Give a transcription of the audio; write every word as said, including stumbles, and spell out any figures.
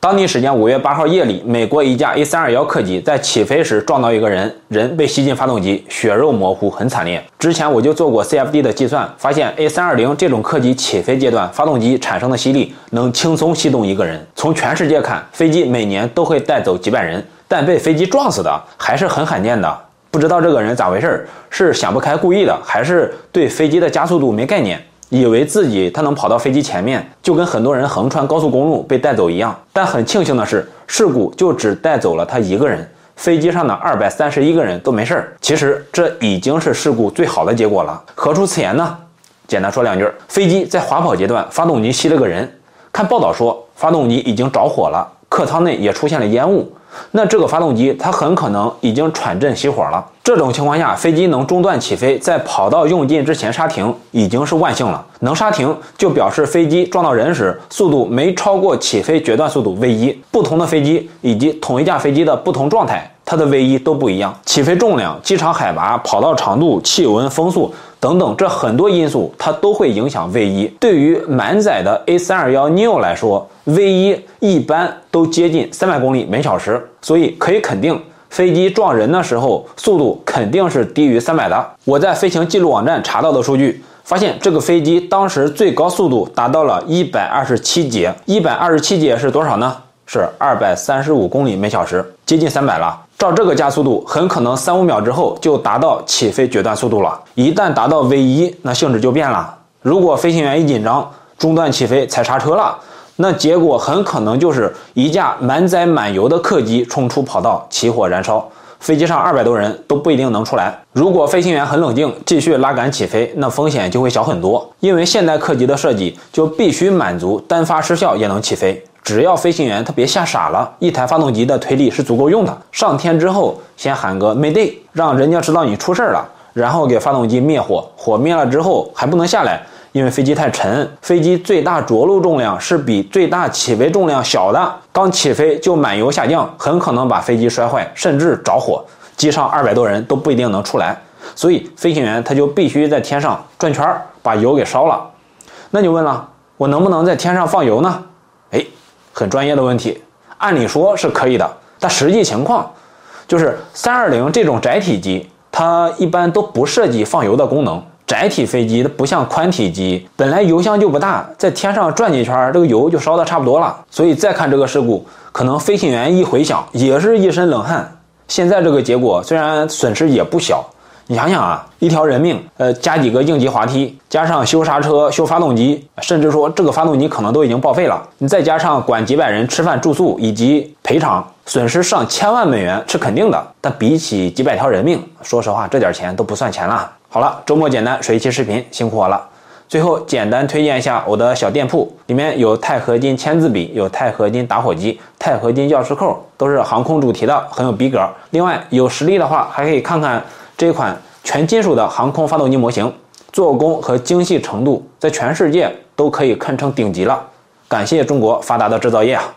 当地时间五月八号夜里，美国一架 A三二一 客机在起飞时撞到一个人，人被吸进发动机，血肉模糊，很惨烈。之前我就做过 C F D 的计算，发现 A三二零 这种客机起飞阶段，发动机产生的吸力能轻松吸动一个人。从全世界看，飞机每年都会带走几百人，但被飞机撞死的还是很罕见的。不知道这个人咋回事，是想不开故意的，还是对飞机的加速度没概念，以为自己他能跑到飞机前面，就跟很多人横穿高速公路被带走一样。但很庆幸的是，事故就只带走了他一个人，飞机上的二百三十一个人都没事。其实这已经是事故最好的结果了。何出此言呢？简单说两句，飞机在滑跑阶段，发动机吸了个人。看报道说，发动机已经着火了，客舱内也出现了烟雾。那这个发动机它很可能已经喘震熄火了。这种情况下，飞机能中断起飞，在跑道用尽之前刹停，已经是万幸了。能刹停就表示飞机撞到人时速度没超过起飞决断速度 V 一。不同的飞机以及同一架飞机的不同状态，它的 V 一都不一样。起飞重量、机场海拔、跑道长度、气温、风速等等，这很多因素它都会影响 V 一。对于满载的 A三二一 neo 来说， V 一 一般都接近三百公里每小时，所以可以肯定飞机撞人的时候速度肯定是低于三百的。我在飞行记录网站查到的数据发现，这个飞机当时最高速度达到了一百二十七节。一百二十七节是多少呢？是二百三十五公里每小时，接近三百了。照这个加速度，很可能三五秒之后就达到起飞决断速度了。一旦达到 V 一，那性质就变了。如果飞行员一紧张，中断起飞踩刹车了，那结果很可能就是一架满载满油的客机冲出跑道，起火燃烧，飞机上二百多人都不一定能出来。如果飞行员很冷静，继续拉杆起飞，那风险就会小很多。因为现代客机的设计就必须满足单发失效也能起飞，只要飞行员他别吓傻了，一台发动机的推力是足够用的。上天之后先喊个 Mayday， 让人家知道你出事了，然后给发动机灭火，火灭了之后还不能下来，因为飞机太沉，飞机最大着陆重量是比最大起飞重量小的，刚起飞就满油下降，很可能把飞机摔坏，甚至着火，机上二百多人都不一定能出来。所以飞行员他就必须在天上转圈，把油给烧了。那你问了，我能不能在天上放油呢？哎，很专业的问题。按理说是可以的，但实际情况就是三二零这种窄体机，它一般都不涉及放油的功能。窄体飞机它不像宽体机，本来油箱就不大，在天上转几圈，这个油就烧得差不多了。所以再看这个事故，可能飞行员一回想也是一身冷汗。现在这个结果虽然损失也不小，你想想啊，一条人命，呃，加几个应急滑梯，加上修刹车、修发动机，甚至说这个发动机可能都已经报废了，你再加上管几百人吃饭住宿以及赔偿，损失上千万美元是肯定的。但比起几百条人命，说实话，这点钱都不算钱了。好了，周末简单水一期视频，辛苦我了。最后简单推荐一下我的小店铺，里面有钛合金签字笔，有钛合金打火机，钛合金钥匙扣，都是航空主题的，很有逼格。另外有实力的话，还可以看看这款全金属的航空发动机模型，做工和精细程度在全世界都可以堪称顶级了。感谢中国发达的制造业啊！